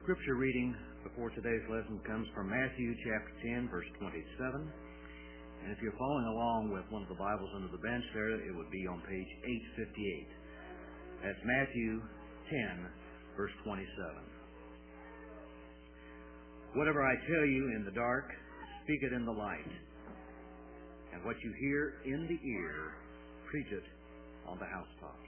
Scripture reading before today's lesson comes from Matthew chapter 10, verse 27. And if you're following along with one of the Bibles under the bench there, it would be on page 858. That's Matthew 10, verse 27. Whatever I tell you in the dark, speak it in the light. And what you hear in the ear, preach it on the housetops.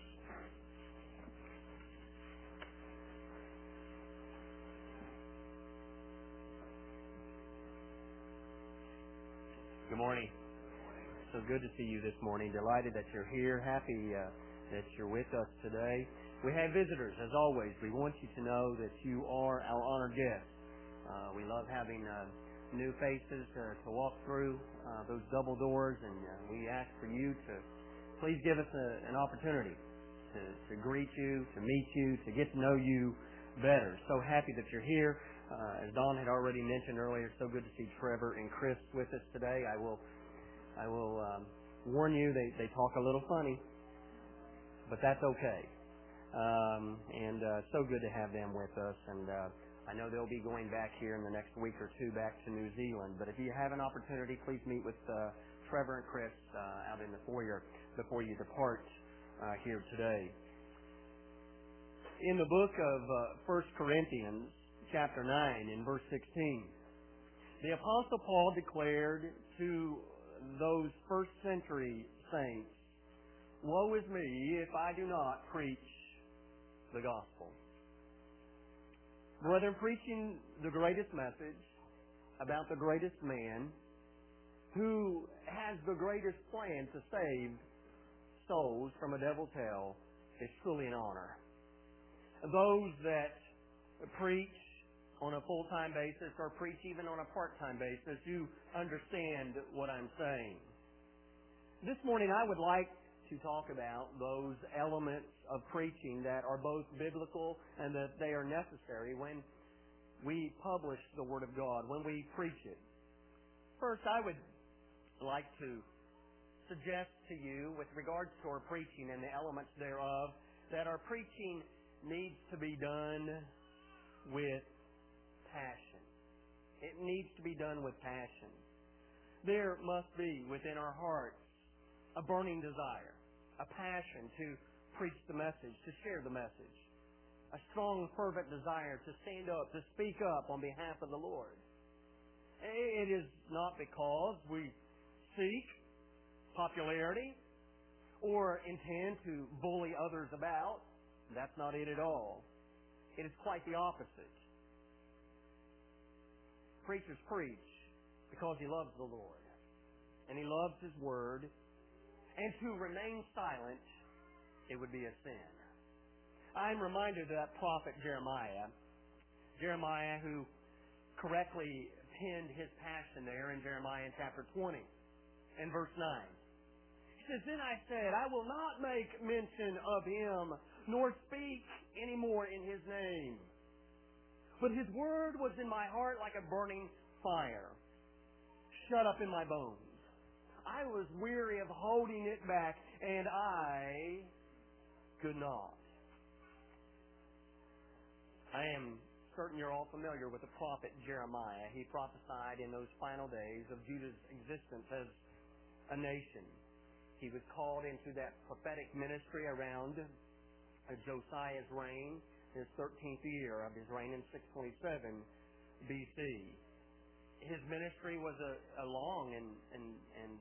Good morning. So good to see you this morning. Delighted that you're here. Happy that you're with us today. We have visitors, as always. We want you to know that you are our honored guests. We love having new faces to walk through those double doors, and we ask for you to please give us an opportunity to greet you, to meet you, to get to know you better. So happy that you're here. As Don had already mentioned earlier, so good to see Trevor and Chris with us today. I will warn you, they talk a little funny, but that's okay. So good to have them with us. And I know they'll be going back here in the next week or two back to New Zealand. But if you have an opportunity, please meet with Trevor and Chris out in the foyer before you depart here today. In the book of 1 Corinthians, chapter 9, in verse 16, the Apostle Paul declared to those first century saints, "Woe is me if I do not preach the gospel." Brethren, preaching the greatest message about the greatest man who has the greatest plan to save souls from a devil's hell is truly an honor. Those that preach on a full-time basis or preach even on a part-time basis, you understand what I'm saying. This morning I would like to talk about those elements of preaching that are both biblical and that they are necessary when we publish the Word of God, when we preach it. First, I would like to suggest to you, with regards to our preaching and the elements thereof, that our preaching needs to be done with passion. It needs to be done with passion. There must be within our hearts a burning desire, a passion to preach the message, to share the message, a strong, fervent desire to stand up, to speak up on behalf of the Lord. It is not because we seek popularity or intend to bully others about. That's not it at all. It is quite the opposite. Preachers preach because he loves the Lord and he loves His Word, and to remain silent, it would be a sin. I'm reminded of that prophet Jeremiah who correctly penned his passion there in Jeremiah chapter 20 and verse 9. He says, "Then I said, I will not make mention of him, nor speak any more in his name. But his word was in my heart like a burning fire, shut up in my bones. I was weary of holding it back, and I could not." I am certain you're all familiar with the prophet Jeremiah. He prophesied in those final days of Judah's existence as a nation. He was called into that prophetic ministry around Josiah's reign, his 13th year of his reign in 627 BC. His ministry was a long and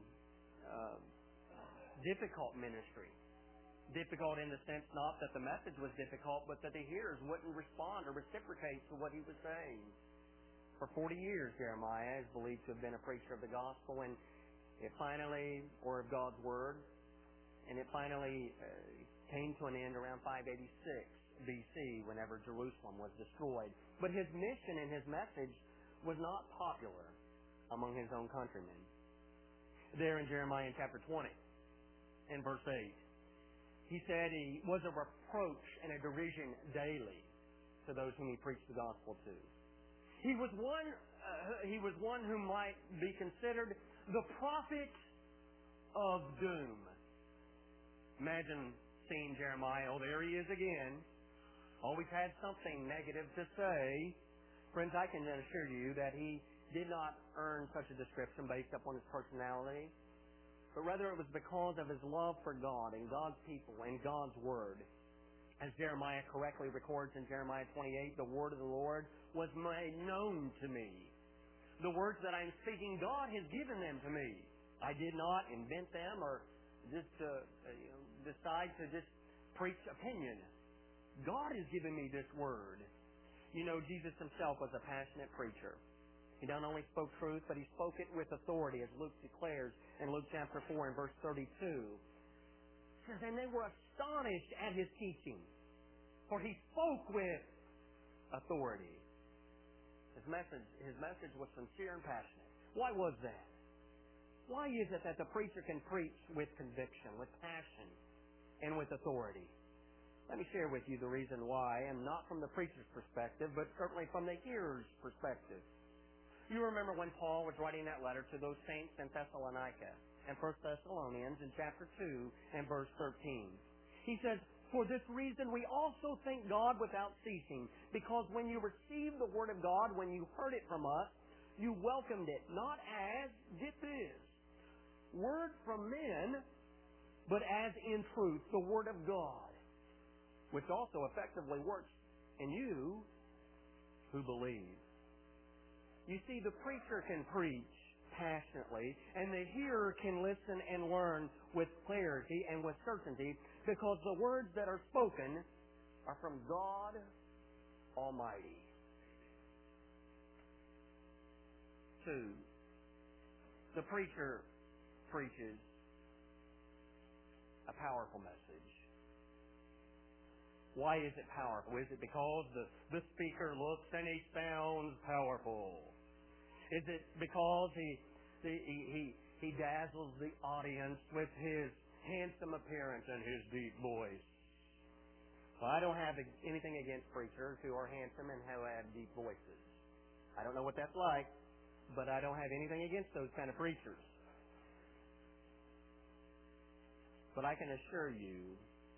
difficult ministry. Difficult in the sense not that the message was difficult, but that the hearers wouldn't respond or reciprocate to what he was saying. For 40 years, Jeremiah is believed to have been a preacher of the gospel, and it finally, or of God's Word, and it finally came to an end around 586 BC, whenever Jerusalem was destroyed. But his mission and his message was not popular among his own countrymen. There in Jeremiah chapter 20, in verse 8, he said he was a reproach and a derision daily to those whom he preached the gospel to. He was one who might be considered the prophet of doom. Imagine seeing Jeremiah, oh, there he is again, always had something negative to say. Friends, I can assure you that he did not earn such a description based upon his personality, but rather it was because of his love for God and God's people and God's Word. As Jeremiah correctly records in Jeremiah 28, the word of the Lord was made known to me. The words that I'm speaking, God has given them to me. I did not invent them or just decide to just preach opinion. God has given me this word. You know, Jesus himself was a passionate preacher. He not only spoke truth, but he spoke it with authority, as Luke declares in Luke chapter 4 and verse 32. It says, and they were astonished at his teaching, for he spoke with authority. His message was sincere and passionate. Why was that? Why is it that the preacher can preach with conviction, with passion, and with authority? Let me share with you the reason why, and not from the preacher's perspective, but certainly from the hearer's perspective. You remember when Paul was writing that letter to those saints in Thessalonica, and 1 Thessalonians in chapter 2 and verse 13. He says, for this reason we also thank God without ceasing, because when you received the word of God, when you heard it from us, you welcomed it, not as, get this, word from men, but as in truth, the word of God, which also effectively works in you who believe. You see, the preacher can preach passionately, and the hearer can listen and learn with clarity and with certainty, because the words that are spoken are from God Almighty. 2. The preacher preaches a powerful message. Why is it powerful? Is it because the speaker looks and he sounds powerful? Is it because he dazzles the audience with his handsome appearance and his deep voice? Well, I don't have anything against preachers who are handsome and who have deep voices. I don't know what that's like, but I don't have anything against those kind of preachers. But I can assure you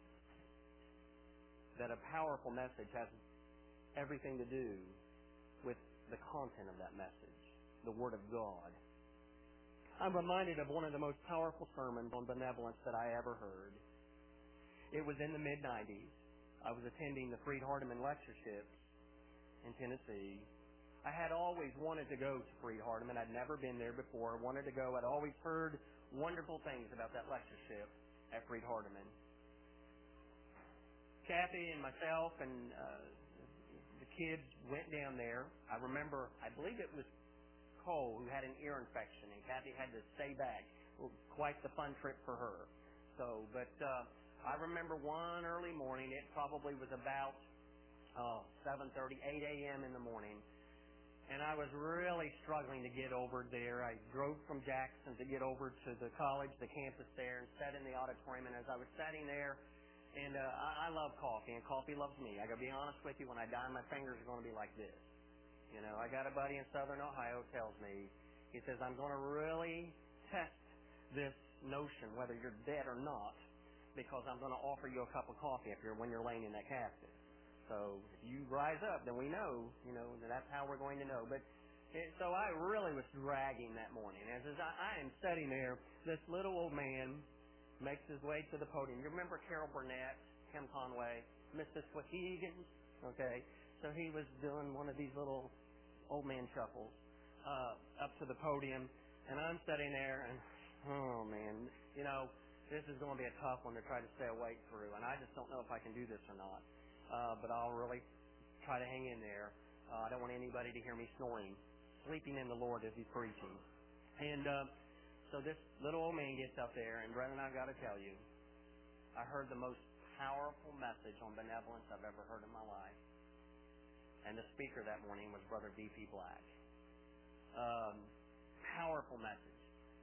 that a powerful message has everything to do with the content of that message, the Word of God. I'm reminded of one of the most powerful sermons on benevolence that I ever heard. It was in the mid-90s. I was attending the Freed Hardeman lectureships in Tennessee. I had always wanted to go to Freed Hardeman. I'd never been there before. I wanted to go. I'd always heard wonderful things about that lectureship at Freed Hardeman. Kathy and myself and the kids went down there. I remember, I believe it was Cole who had an ear infection, and Kathy had to stay back. Quite the fun trip for her. But I remember one early morning. It probably was about 7:30, 8 a.m. in the morning, and I was really struggling to get over there. I drove from Jackson to get over to the college, the campus there, and sat in the auditorium. And as I was sitting there, and I love coffee, and coffee loves me. I got to be honest with you, when I die, my fingers are going to be like this. You know, I got a buddy in Southern Ohio tells me, he says, I'm going to really test this notion, whether you're dead or not, because I'm going to offer you a cup of coffee when you're laying in that casket. So if you rise up, then we know, that's how we're going to know. But so I really was dragging that morning. As I am sitting there, this little old man makes his way to the podium. You remember Carol Burnett, Kim Conway, Mrs. Swahegans? Okay. So he was doing one of these little old man shuffles up to the podium, and I'm sitting there, and oh man, this is going to be a tough one to try to stay awake through, and I just don't know if I can do this or not. But I'll really try to hang in there. I don't want anybody to hear me snoring, sleeping in the Lord as he's preaching. And so this little old man gets up there, and Brother, I've got to tell you, I heard the most powerful message on benevolence I've ever heard in my life. And the speaker that morning was Brother D.P. Black. Powerful message.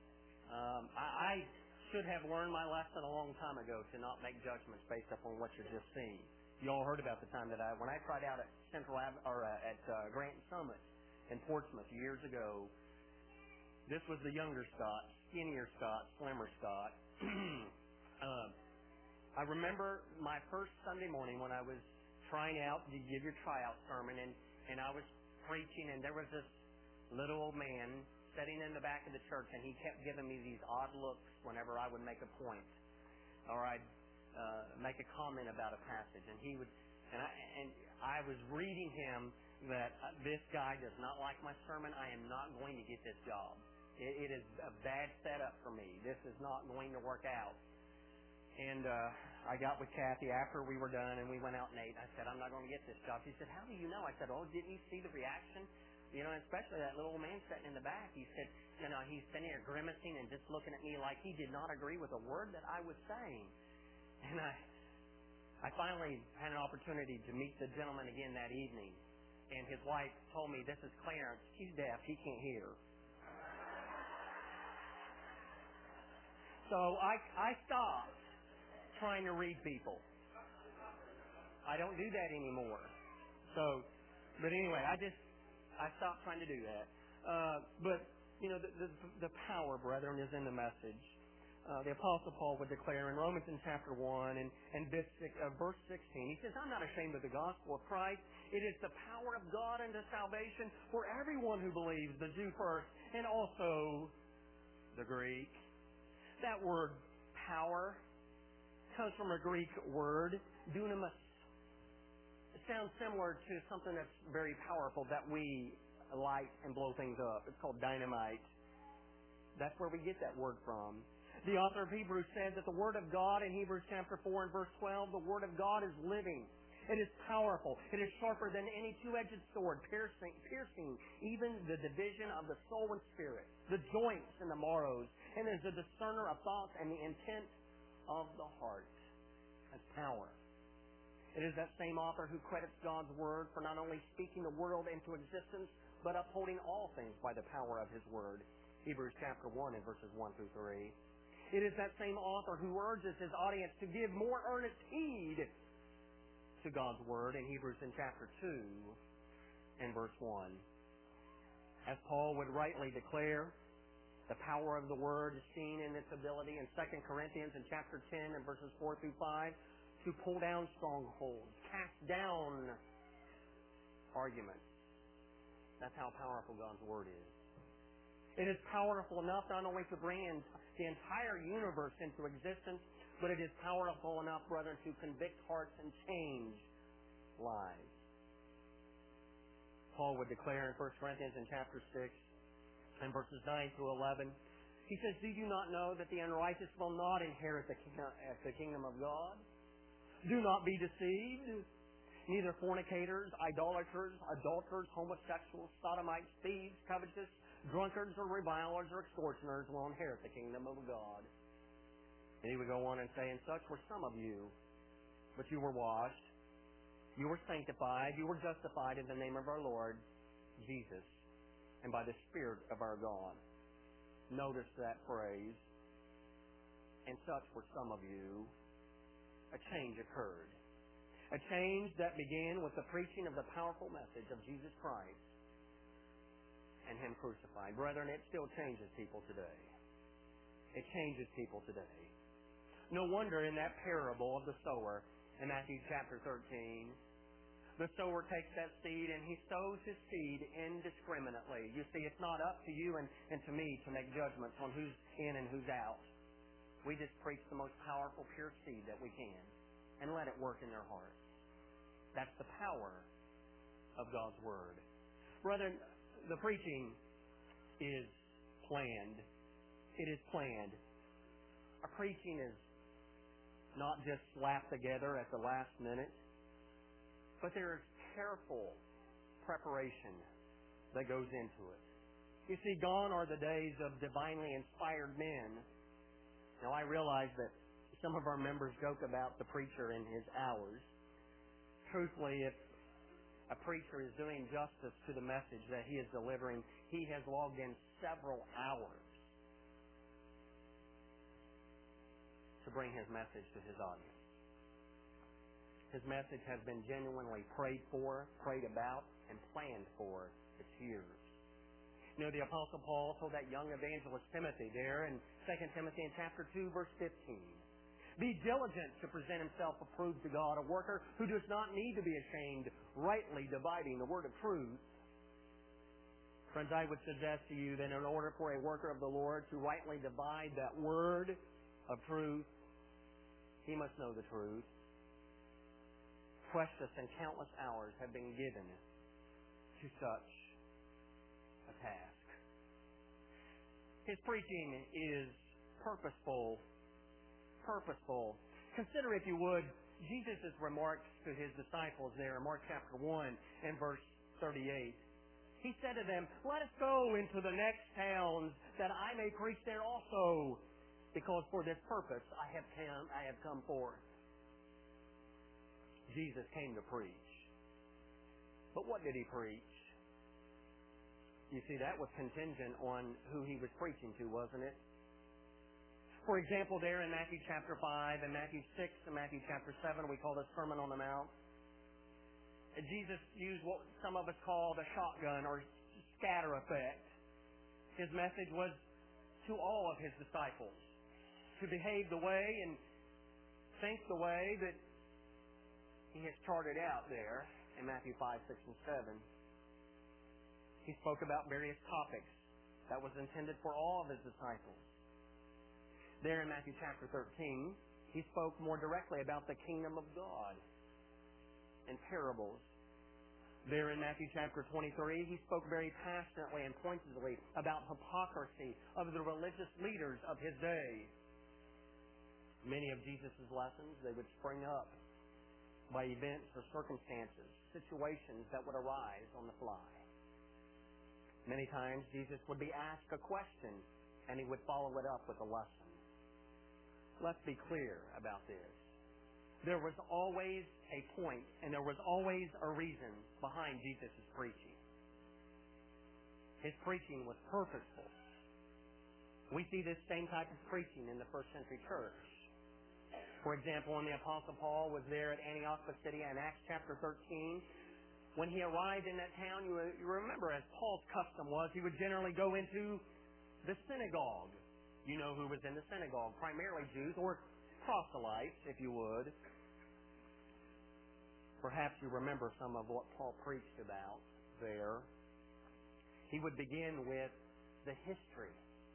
I should have learned my lesson a long time ago to not make judgments based upon what you're just seeing. You all heard about the time that when I tried out at Grant Summit in Portsmouth years ago. This was the younger Scott, skinnier Scott, slimmer Scott. I remember my first Sunday morning when I was trying out to give your tryout sermon, and I was preaching, and there was this little old man sitting in the back of the church, and he kept giving me these odd looks whenever I would make a point or I'd make a comment about a passage, and he would, and I was reading him that this guy does not like my sermon. I am not going to get this job. It is a bad setup for me. This is not going to work out. And I got with Kathy after we were done, and we went out and ate. I said, I'm not going to get this job. She said, how do you know? I said, oh, didn't you see the reaction? You know, especially that little old man sitting in the back. He said, you know, he's sitting there grimacing and just looking at me like he did not agree with a word that I was saying. And I finally had an opportunity to meet the gentleman again that evening. And his wife told me, this is Clarence. He's deaf. He can't hear. So I stopped trying to read people. I don't do that anymore. So, but anyway, I stopped trying to do that. But, you know, the power, brethren, is in the message. The Apostle Paul would declare in Romans in chapter 1 and verse 16, he says, I'm not ashamed of the gospel of Christ. It is the power of God unto salvation for everyone who believes, the Jew first, and also the Greek. That word power comes from a Greek word, dunamis. It sounds similar to something that's very powerful that we light and blow things up. It's called dynamite. That's where we get that word from. The author of Hebrews said that the Word of God in Hebrews chapter 4 and verse 12, the Word of God is living. It is powerful. It is sharper than any two-edged sword, piercing even the division of the soul and spirit, the joints and the marrows, and is a discerner of thoughts and the intent of the heart. That's power. It is that same author who credits God's Word for not only speaking the world into existence, but upholding all things by the power of His Word. Hebrews chapter 1 and verses 1 through 3. It is that same author who urges his audience to give more earnest heed to God's Word in Hebrews in chapter 2 and verse 1. As Paul would rightly declare, the power of the Word is seen in its ability in 2 Corinthians in chapter 10 and verses 4 through 5 to pull down strongholds, cast down arguments. That's how powerful God's Word is. It is powerful enough not only to bring the entire universe into existence, but it is powerful enough, brethren, to convict hearts and change lives. Paul would declare in 1 Corinthians in chapter 6 and verses 9 through 11, he says, do you not know that the unrighteous will not inherit the kingdom of God? Do not be deceived. Neither fornicators, idolaters, adulterers, homosexuals, sodomites, thieves, covetous, drunkards, or revilers, or extortioners will inherit the kingdom of God. And he would go on and say, and such were some of you, but you were washed, you were sanctified, you were justified in the name of our Lord Jesus, and by the Spirit of our God. Notice that phrase. And such were some of you. A change occurred. A change that began with the preaching of the powerful message of Jesus Christ and Him crucified. Brethren, it still changes people today. It changes people today. No wonder in that parable of the sower in Matthew chapter 13, the sower takes that seed and he sows his seed indiscriminately. You see, it's not up to you and to me to make judgments on who's in and who's out. We just preach the most powerful, pure seed that we can and let it work in their hearts. That's the power of God's Word. Brethren, the preaching is planned. It is planned. Our preaching is not just slapped together at the last minute, but there is careful preparation that goes into it. You see, gone are the days of divinely inspired men. Now, I realize that some of our members joke about the preacher in his hours. Truthfully, if a preacher is doing justice to the message that he is delivering, he has logged in several hours to bring his message to his audience. His message has been genuinely prayed for, prayed about, and planned for. It's years. You know, the Apostle Paul told that young evangelist Timothy there in 2 Timothy in chapter 2, verse 15, Be diligent to present himself approved to God, a worker who does not need to be ashamed, rightly dividing the word of truth. Friends, I would suggest to you that in order for a worker of the Lord to rightly divide that word of truth, he must know the truth. Precious and countless hours have been given to such a task. His preaching is purposeful. Consider, if you would, Jesus' remarks to his disciples there in Mark chapter 1 and verse 38. He said to them, "Let us go into the next towns, that I may preach there also, because for this purpose I have come forth." Jesus came to preach. But what did he preach? You see, that was contingent on who he was preaching to, wasn't it? For example, there in Matthew chapter 5 and Matthew 6 and Matthew chapter 7, we call this Sermon on the Mount. Jesus used what some of us call the shotgun or scatter effect. His message was to all of his disciples to behave the way and think the way that he has charted out there in Matthew 5, 6, and 7. He spoke about various topics that was intended for all of his disciples. There in Matthew chapter 13, he spoke more directly about the kingdom of God in parables. There in Matthew chapter 23, he spoke very passionately and pointedly about hypocrisy of the religious leaders of his day. Many of Jesus' lessons, they would spring up by events or circumstances, situations that would arise on the fly. Many times Jesus would be asked a question and he would follow it up with a lesson. Let's be clear about this. There was always a point and there was always a reason behind Jesus' preaching. His preaching was purposeful. We see this same type of preaching in the first century church. For example, when the Apostle Paul was there at Antioch Pisidia in Acts chapter 13, when he arrived in that town, you remember, as Paul's custom was, he would generally go into the synagogue. You know who was in the synagogue, primarily Jews, or proselytes, if you would. Perhaps you remember some of what Paul preached about there. He would begin with the history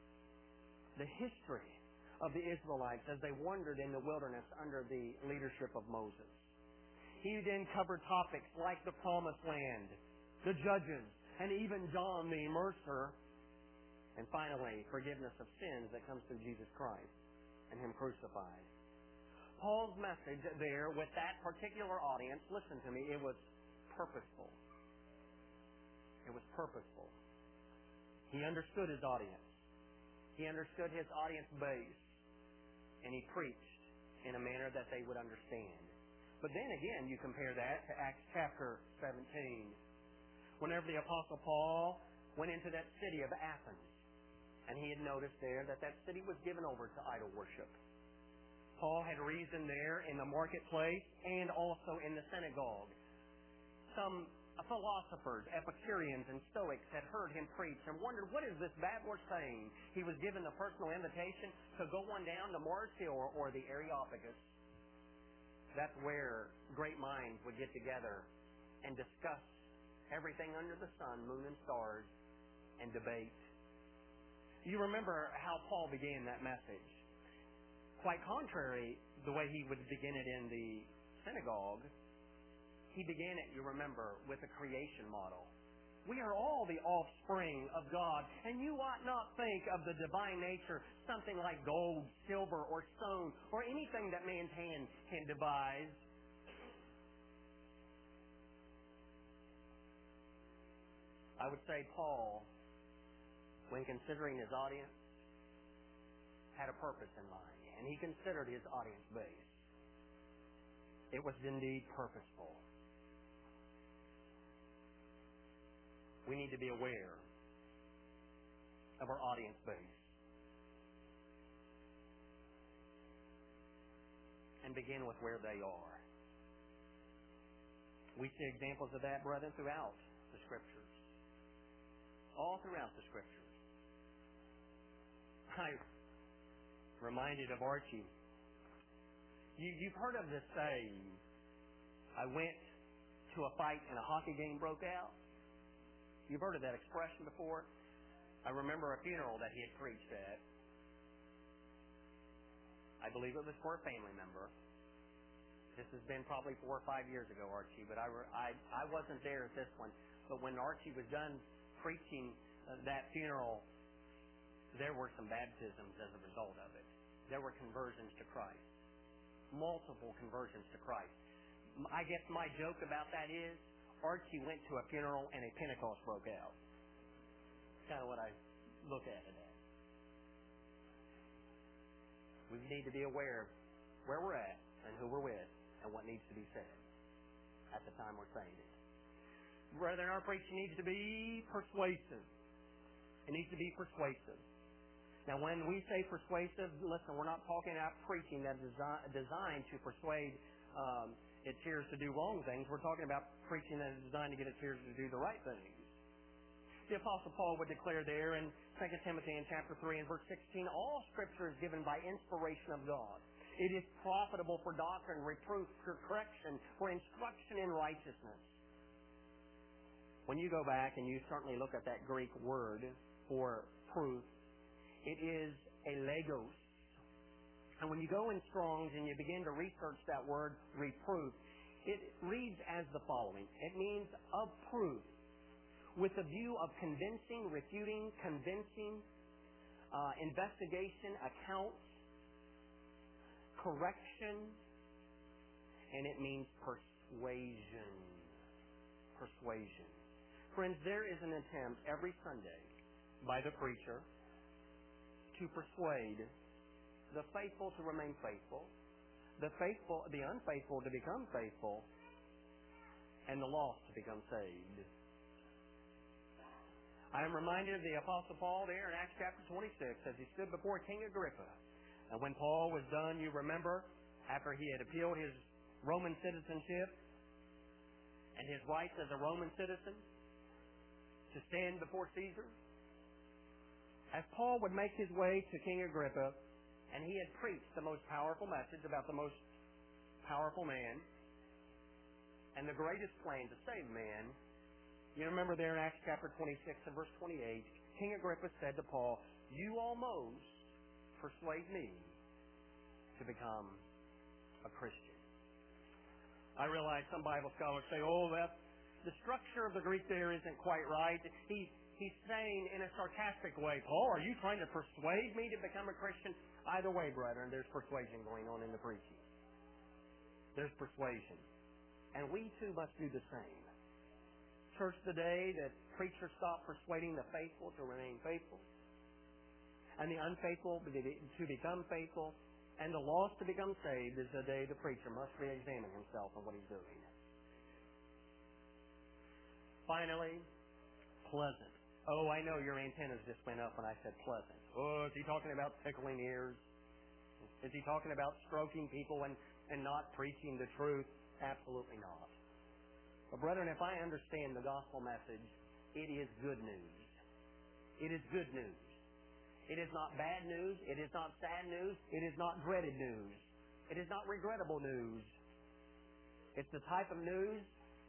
of the Israelites as they wandered in the wilderness under the leadership of Moses. He then covered topics like the Promised Land, the Judges, and even John the Immerser, and finally, forgiveness of sins that comes through Jesus Christ and Him crucified. Paul's message there with that particular audience, listen to me, it was purposeful. It was purposeful. He understood his audience. He understood his audience base. And he preached in a manner that they would understand. But then again, you compare that to Acts chapter 17. Whenever the Apostle Paul went into that city of Athens, and he had noticed there that that city was given over to idol worship. Paul had reasoned there in the marketplace and also in the synagogue. Some philosophers, Epicureans and Stoics had heard him preach and wondered, what is this babbler saying? He was given the personal invitation to go on down to Mars Hill or the Areopagus. That's where great minds would get together and discuss everything under the sun, moon and stars, and debate. You remember how Paul began that message. Quite contrary the way he would begin it in the synagogue, he began it, you remember, with a creation model. We are all the offspring of God, and you ought not think of the divine nature something like gold, silver, or stone, or anything that man's hand can devise. I would say Paul, when considering his audience, had a purpose in mind, and he considered his audience base. It was indeed purposeful. We need to be aware of our audience base and begin with where they are. We see examples of that, brethren, throughout the Scriptures. All throughout the Scriptures. I'm reminded of Archie You've heard of this saying, I went to a fight and a hockey game broke out? You've heard of that expression before? I remember a funeral that he had preached at. I believe it was for a family member. This has been probably 4 or 5 years ago, Archie, but I wasn't there at this one. But when Archie was done preaching that funeral, there were some baptisms as a result of it. There were conversions to Christ. Multiple conversions to Christ. I guess my joke about that is Archie went to a funeral and a Pentecost broke out. That's kind of what I look at it as. We need to be aware of where we're at and who we're with and what needs to be said at the time we're saying it. Brethren, our preaching needs to be persuasive. It needs to be persuasive. Now, when we say persuasive, listen, we're not talking about preaching that is designed to persuade its hearers to do wrong things. We're talking about preaching that is designed to get its hearers to do the right things. The Apostle Paul would declare there in 2 Timothy in chapter 3 and verse 16, all Scripture is given by inspiration of God. It is profitable for doctrine, reproof, for correction, for instruction in righteousness. When you go back and you certainly look at that Greek word for proof, it is a legos. And when you go in Strong's and you begin to research that word, reproof, it reads as the following. It means of proof, with the view of convincing, refuting, convincing, investigation, accounts, correction, and it means persuasion. Persuasion. Friends, there is an attempt every Sunday by the preacher to persuade the faithful to remain faithful, the unfaithful to become faithful, and the lost to become saved. I am reminded of the Apostle Paul there in Acts chapter 26 as he stood before King Agrippa. And when Paul was done, you remember, after he had appealed his Roman citizenship and his rights as a Roman citizen to stand before Caesar, as Paul would make his way to King Agrippa, and he had preached the most powerful message about the most powerful man and the greatest plan to save man, you remember there in Acts chapter 26 and verse 28, King Agrippa said to Paul, you almost persuade me to become a Christian. I realize some Bible scholars say, the structure of the Greek there isn't quite right. He's saying in a sarcastic way, Paul, are you trying to persuade me to become a Christian? Either way, brethren, there's persuasion going on in the preaching. There's persuasion. And we too must do the same. Church today, that preachers stop persuading the faithful to remain faithful, and the unfaithful to become faithful, and the lost to become saved, is the day the preacher must re-examine himself on what he's doing. Finally, pleasant. Oh, I know your antennas just went up when I said pleasant. Oh, is he talking about tickling ears? Is he talking about stroking people and not preaching the truth? Absolutely not. But brethren, if I understand the gospel message, it is good news. It is good news. It is not bad news. It is not sad news. It is not dreaded news. It is not regrettable news. It's the type of news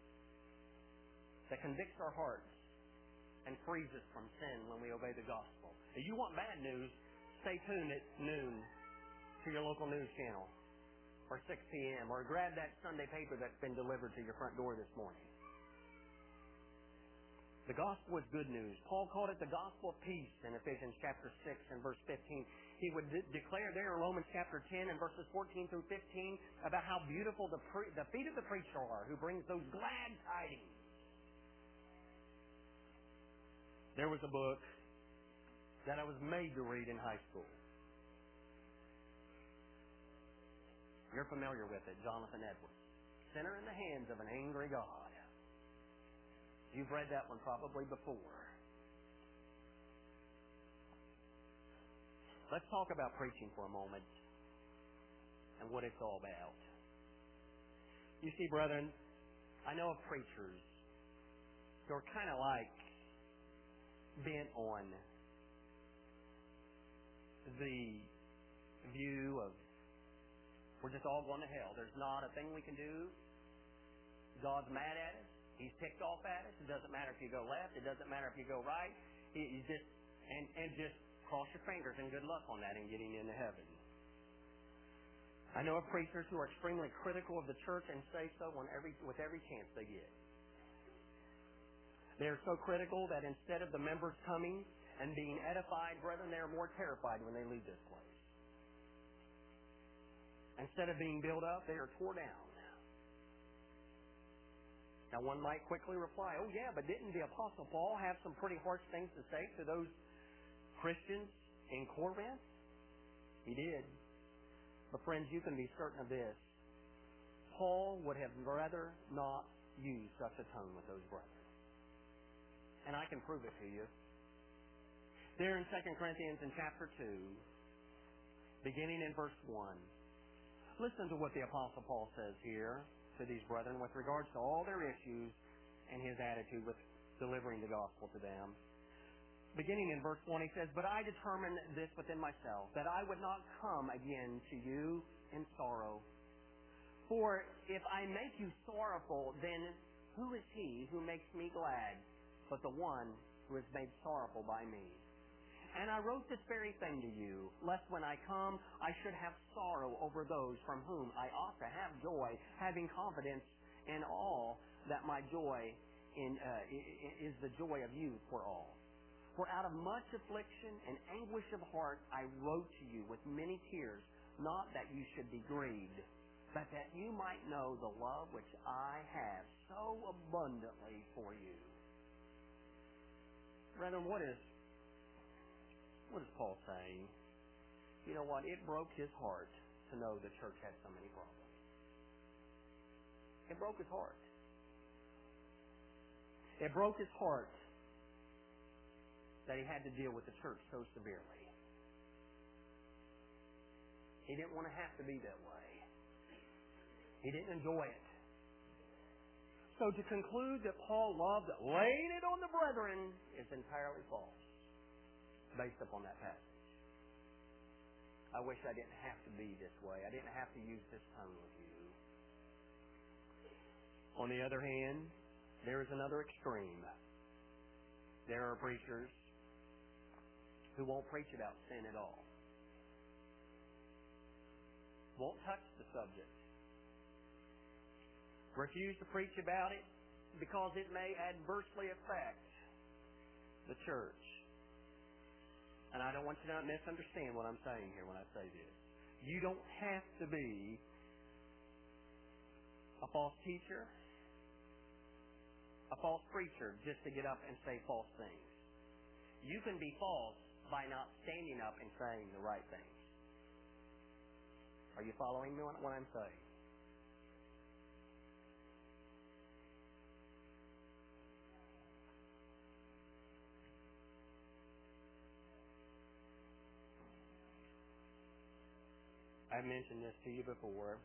that convicts our hearts and frees us from sin when we obey the gospel. If you want bad news, stay tuned at noon to your local news channel, or 6 p.m., or grab that Sunday paper that's been delivered to your front door this morning. The gospel is good news. Paul called it the gospel of peace in Ephesians chapter 6 and verse 15. He would declare there in Romans chapter 10 and verses 14 through 15 about how beautiful the feet of the preacher are who brings those glad tidings. There was a book that I was made to read in high school. You're familiar with it, Jonathan Edwards. Sinner in the Hands of an Angry God. You've read that one probably before. Let's talk about preaching for a moment and what it's all about. You see, brethren, I know of preachers who are kind of like bent on the view of We're just all going to hell. There's not a thing we can do. God's mad at us. He's ticked off at us. It doesn't matter if you go left. It doesn't matter if you go right. You just just cross your fingers and good luck on that in getting into heaven. I know of preachers who are extremely critical of the church and say so with every chance they get. They are so critical that instead of the members coming and being edified, brethren, they are more terrified when they leave this place. Instead of being built up, they are tore down. Now one might quickly reply, oh yeah, but didn't the Apostle Paul have some pretty harsh things to say to those Christians in Corinth? He did. But friends, you can be certain of this. Paul would have rather not used such a tone with those brethren. And I can prove it to you. There in 2 Corinthians in chapter 2, beginning in verse 1, listen to what the Apostle Paul says here to these brethren with regards to all their issues and his attitude with delivering the gospel to them. Beginning in verse 1, he says, but I determined this within myself, that I would not come again to you in sorrow. For if I make you sorrowful, then who is he who makes me glad but the one who is made sorrowful by me? And I wrote this very thing to you, lest when I come I should have sorrow over those from whom I ought to have joy, having confidence in all that my joy is the joy of you for all. For out of much affliction and anguish of heart I wrote to you with many tears, not that you should be grieved, but that you might know the love which I have so abundantly for you. Brethren, what is Paul saying? You know what? It broke his heart to know the church had so many problems. It broke his heart. It broke his heart that he had to deal with the church so severely. He didn't want to have to be that way. He didn't enjoy it. So to conclude that Paul loved laying it on the brethren is entirely false, based upon that passage. I wish I didn't have to be this way. I didn't have to use this tone with you. On the other hand, there is another extreme. There are preachers who won't preach about sin at all. Won't touch the subject. Refuse to preach about it because it may adversely affect the church. And I don't want you to misunderstand what I'm saying here when I say this. You don't have to be a false teacher, a false preacher, just to get up and say false things. You can be false by not standing up and saying the right things. Are you following me what I'm saying? I've mentioned this to you before.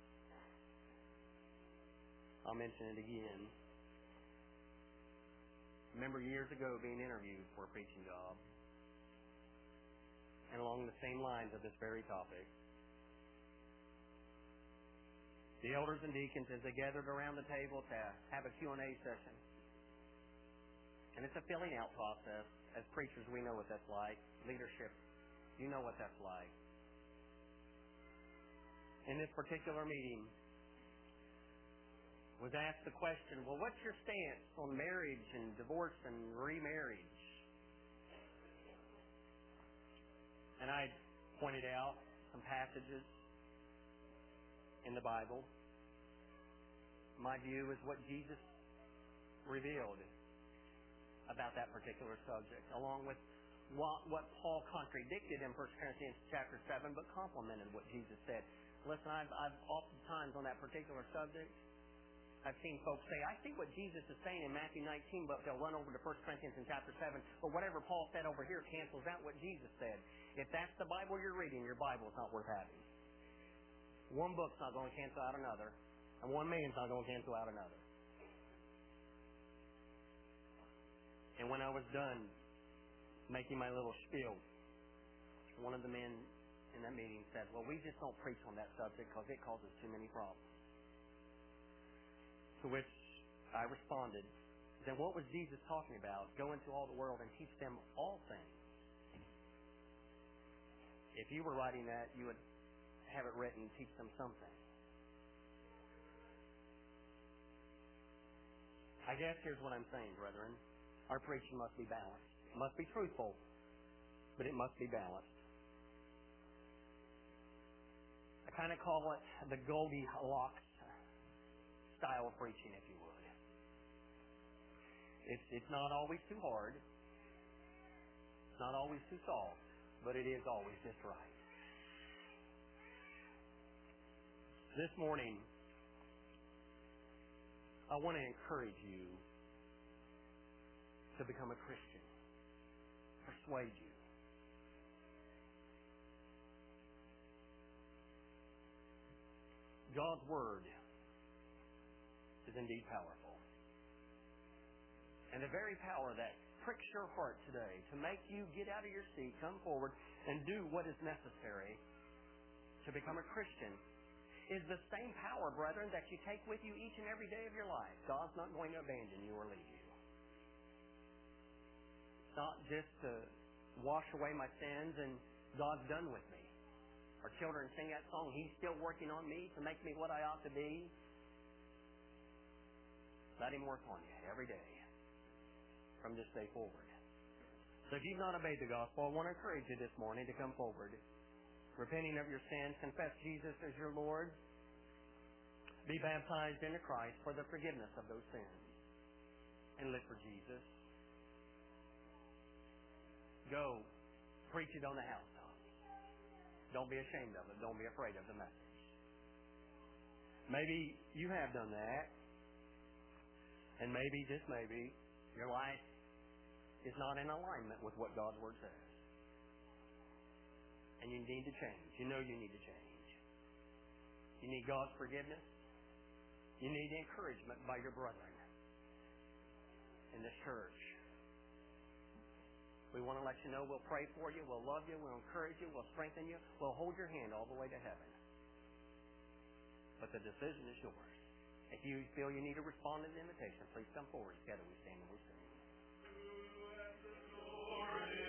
I'll mention it again. Remember years ago being interviewed for a preaching job, and along the same lines of this very topic, the elders and deacons, as they gathered around the table to have a Q&A session, and it's a filling out process. As preachers, we know what that's like. Leadership, you know what that's like. In this particular meeting, was asked the question, well, what's your stance on marriage and divorce and remarriage? And I pointed out some passages in the Bible. My view is what Jesus revealed about that particular subject, along with what Paul contradicted in 1 Corinthians chapter 7, but complemented what Jesus said. Listen, I've oftentimes on that particular subject, I've seen folks say, I see what Jesus is saying in Matthew 19, but they'll run over to 1 Corinthians in chapter 7, but whatever Paul said over here cancels out what Jesus said. If that's the Bible you're reading, your Bible is not worth having. One book's not going to cancel out another, and one man's not going to cancel out another. And when I was done making my little spiel, one of the men in that meeting said, well, we just don't preach on that subject because it causes too many problems. To which I responded, then what was Jesus talking about? Go into all the world and teach them all things. If you were writing that, you would have it written, teach them something. I guess here's what I'm saying, brethren. Our preaching must be balanced. It must be truthful, but it must be balanced. I kind of call it the Goldilocks style of preaching, if you would. It's not always too hard. It's not always too soft, but it is always just right. This morning, I want to encourage you to become a Christian. Persuade you. God's Word is indeed powerful. And the very power that pricks your heart today to make you get out of your seat, come forward, and do what is necessary to become a Christian is the same power, brethren, that you take with you each and every day of your life. God's not going to abandon you or leave you. It's not just to wash away my sins and God's done with me. Our children sing that song, He's still working on me to make me what I ought to be. Let Him work on you every day from this day forward. So if you've not obeyed the gospel, I want to encourage you this morning to come forward. Repenting of your sins, confess Jesus as your Lord. Be baptized into Christ for the forgiveness of those sins. And live for Jesus. Go, preach it on the housetop. Don't be ashamed of it. Don't be afraid of the message. Maybe you have done that. And maybe, just maybe, your life is not in alignment with what God's Word says. And you need to change. You know you need to change. You need God's forgiveness. You need encouragement by your brethren in this church. We want to let you know we'll pray for you, we'll love you, we'll encourage you, we'll strengthen you, we'll hold your hand all the way to heaven. But the decision is yours. If you feel you need to respond to the invitation, please come forward. Together we stand and we sing.